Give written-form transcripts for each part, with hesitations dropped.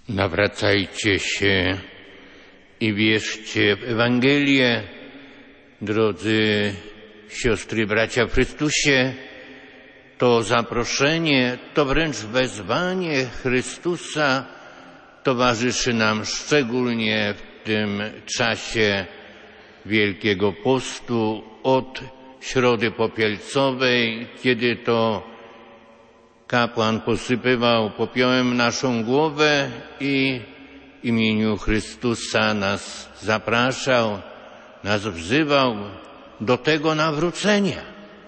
Nawracajcie się i wierzcie w Ewangelię, drodzy siostry i bracia w Chrystusie. To zaproszenie, to wręcz wezwanie Chrystusa towarzyszy nam szczególnie w tym czasie Wielkiego Postu od Środy Popielcowej, kiedy to kapłan posypywał popiołem naszą głowę i w imieniu Chrystusa nas zapraszał, nas wzywał do tego nawrócenia.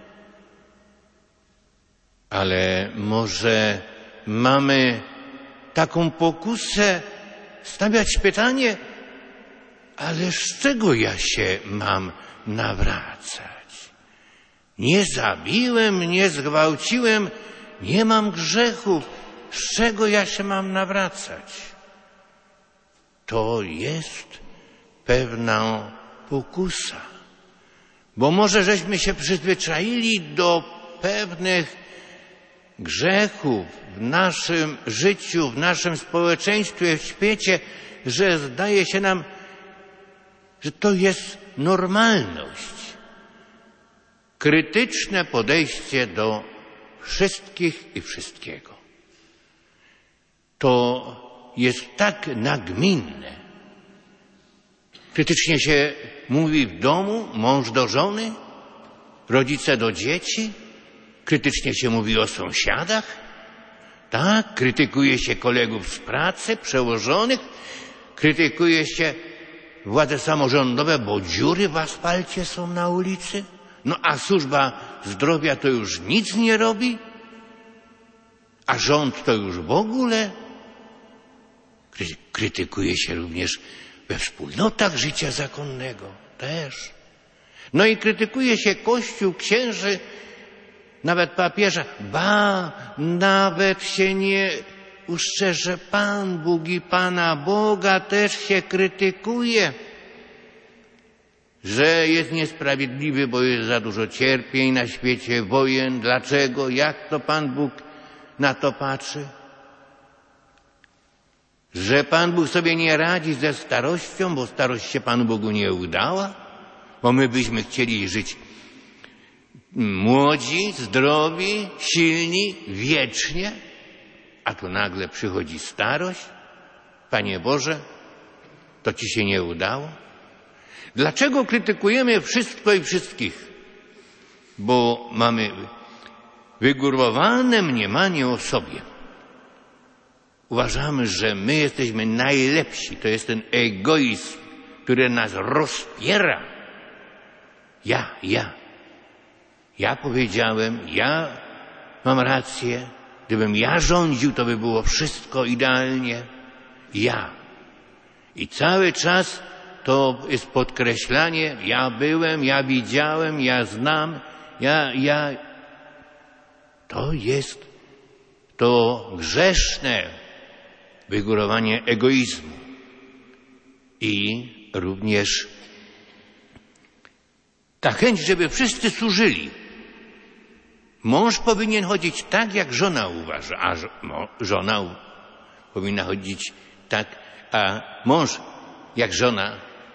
Ale może mamy taką pokusę stawiać pytanie, ale z czego ja się mam nawracać? Nie zabiłem, nie zgwałciłem, nie mam grzechów. Z czego ja się mam nawracać? To jest pewna pokusa. Bo może żeśmy się przyzwyczaili do pewnych grzechów w naszym życiu, w naszym społeczeństwie, w świecie, że zdaje się nam, że to jest normalność. Krytyczne podejście do wszystkich i wszystkiego. To jest tak nagminne. Krytycznie się mówi w domu, mąż do żony, rodzice do dzieci. Krytycznie się mówi o sąsiadach. Tak, krytykuje się kolegów z pracy, przełożonych. Krytykuje się władze samorządowe, bo dziury w asfalcie są na ulicy. No a służba zdrowia to już nic nie robi. A rząd to już w ogóle. Krytykuje się również we wspólnotach życia zakonnego też. No i krytykuje się Kościół, księży, nawet papieża. Ba, nawet się nie ustrzeże Pan Bóg i Pana Boga też się krytykuje, że jest niesprawiedliwy, bo jest za dużo cierpień na świecie, wojen. Dlaczego? Jak to Pan Bóg na to patrzy? Że Pan Bóg sobie nie radzi ze starością, bo starość się Panu Bogu nie udała? Bo my byśmy chcieli żyć młodzi, zdrowi, silni, wiecznie, a tu nagle przychodzi starość. Panie Boże, to Ci się nie udało? Dlaczego krytykujemy wszystko i wszystkich? Bo mamy wygórowane mniemanie o sobie. Uważamy, że my jesteśmy najlepsi. To jest ten egoizm, który nas rozpiera. Ja powiedziałem, ja mam rację. Gdybym ja rządził, to by było wszystko idealnie. Ja. I cały czas to jest podkreślanie, ja byłem, ja widziałem, ja znam, ja. To jest to grzeszne wygórowanie egoizmu. I również ta chęć, żeby wszyscy służyli. Mąż powinien chodzić tak, jak żona uważa, a żona powinna chodzić tak, a mąż jak żona.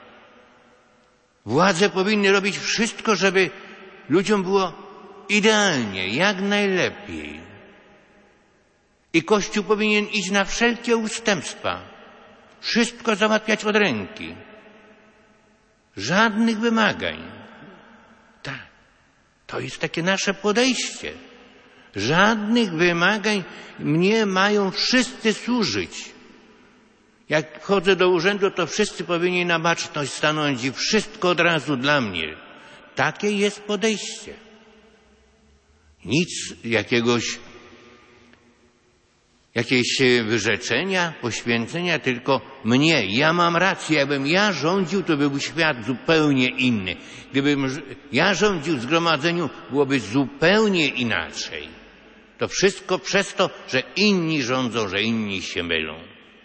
Władze powinny robić wszystko, żeby ludziom było idealnie, jak najlepiej. I Kościół powinien iść na wszelkie ustępstwa. Wszystko załatwiać od ręki. Żadnych wymagań. Tak. To jest takie nasze podejście. Żadnych wymagań. Mnie mają wszyscy służyć. Jak wchodzę do urzędu, to wszyscy powinni na baczność stanąć i wszystko od razu dla mnie. Takie jest podejście. Nic jakieś wyrzeczenia, poświęcenia, tylko mnie. Ja mam rację. Jakbym ja rządził, to by był świat zupełnie inny. Gdybym ja rządził w zgromadzeniu, byłoby zupełnie inaczej. To wszystko przez to, że inni rządzą, że inni się mylą.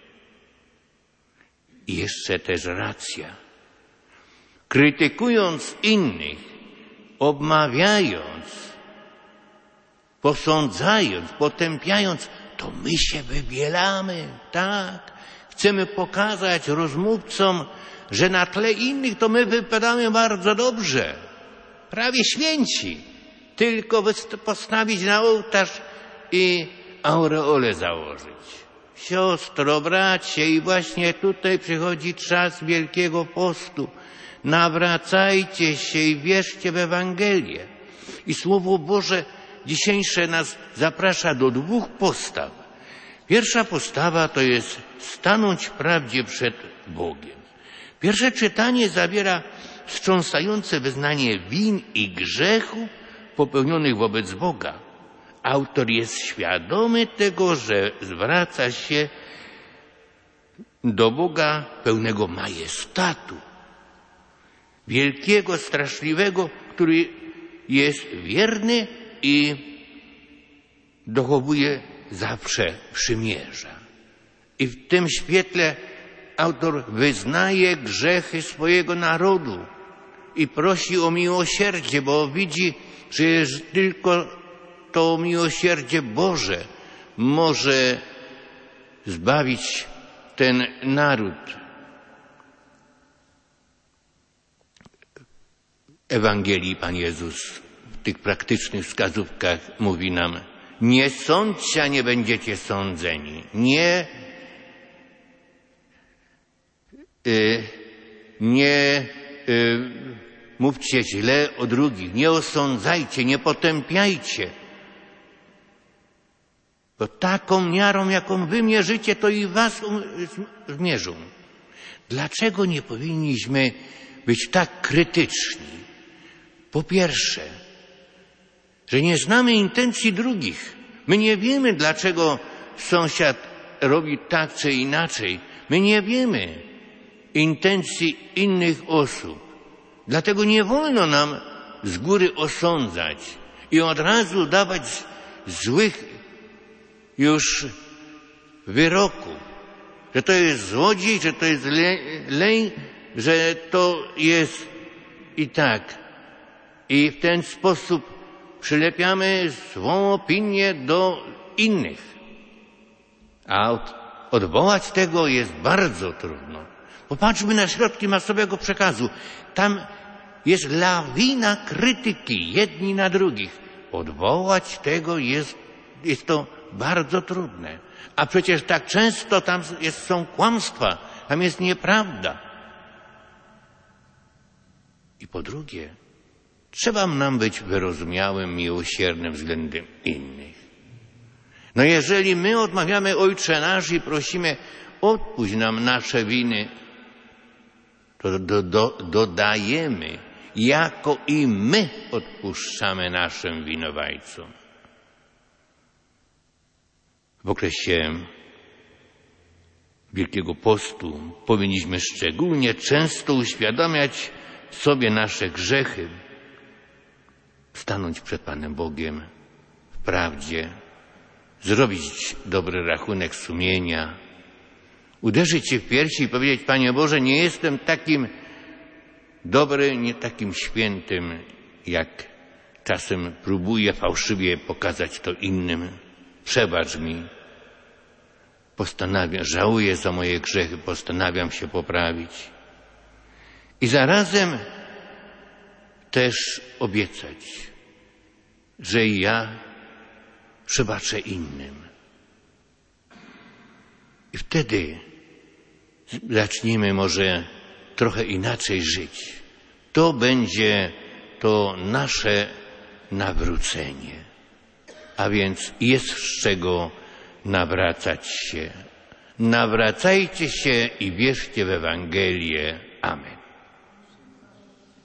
I jeszcze też racja. Krytykując innych, obmawiając, posądzając, potępiając, to my się wybielamy, tak? Chcemy pokazać rozmówcom, że na tle innych to my wypadamy bardzo dobrze, prawie święci. Tylko postawić na ołtarz i aureolę założyć. Siostro, bracie, i właśnie tutaj przychodzi czas Wielkiego Postu. Nawracajcie się i wierzcie w Ewangelię. I Słowo Boże dzisiejsze nas zaprasza do 2 postaw. Pierwsza postawa to jest stanąć w prawdzie przed Bogiem. Pierwsze czytanie zawiera wstrząsające wyznanie win i grzechu popełnionych wobec Boga. Autor jest świadomy tego, że zwraca się do Boga pełnego majestatu, wielkiego, straszliwego, który jest wierny i dochowuje zawsze przymierza. I w tym świetle autor wyznaje grzechy swojego narodu i prosi o miłosierdzie, bo widzi, że tylko to miłosierdzie Boże może zbawić ten naród. W Ewangelii Pan Jezus w tych praktycznych wskazówkach mówi nam: nie sądźcie, a nie będziecie sądzeni. Nie mówcie źle o drugich, nie osądzajcie, nie potępiajcie. Bo taką miarą, jaką wy mierzycie, to i was zmierzą. Dlaczego nie powinniśmy być tak krytyczni? Po pierwsze, że nie znamy intencji drugich. My nie wiemy, dlaczego sąsiad robi tak czy inaczej. My nie wiemy intencji innych osób. Dlatego nie wolno nam z góry osądzać i od razu dawać złych już wyroków, że to jest złodziej, że to jest leń, że to jest i tak. I w ten sposób przylepiamy złą opinię do innych. A odwołać tego jest bardzo trudno. Popatrzmy na środki masowego przekazu. Tam jest lawina krytyki jedni na drugich. Odwołać tego jest to bardzo trudne. A przecież tak często tam są kłamstwa, tam jest nieprawda. I po drugie, trzeba nam być wyrozumiałym, miłosiernym względem innych. No jeżeli my odmawiamy Ojcze nasz i prosimy, odpuść nam nasze winy, to dodajemy, jako i my odpuszczamy naszym winowajcom. W okresie Wielkiego Postu powinniśmy szczególnie często uświadamiać sobie nasze grzechy, stanąć przed Panem Bogiem w prawdzie, zrobić dobry rachunek sumienia, uderzyć się w piersi i powiedzieć: Panie Boże, nie jestem takim dobry, nie takim świętym, jak czasem próbuję fałszywie pokazać to innym. Przebacz mi. Żałuję za moje grzechy, postanawiam się poprawić. I zarazem też obiecać, że i ja przebaczę innym. I wtedy zacznijmy może trochę inaczej żyć. To będzie to nasze nawrócenie. A więc jest z czego nawracać się. Nawracajcie się i wierzcie w Ewangelię. Amen.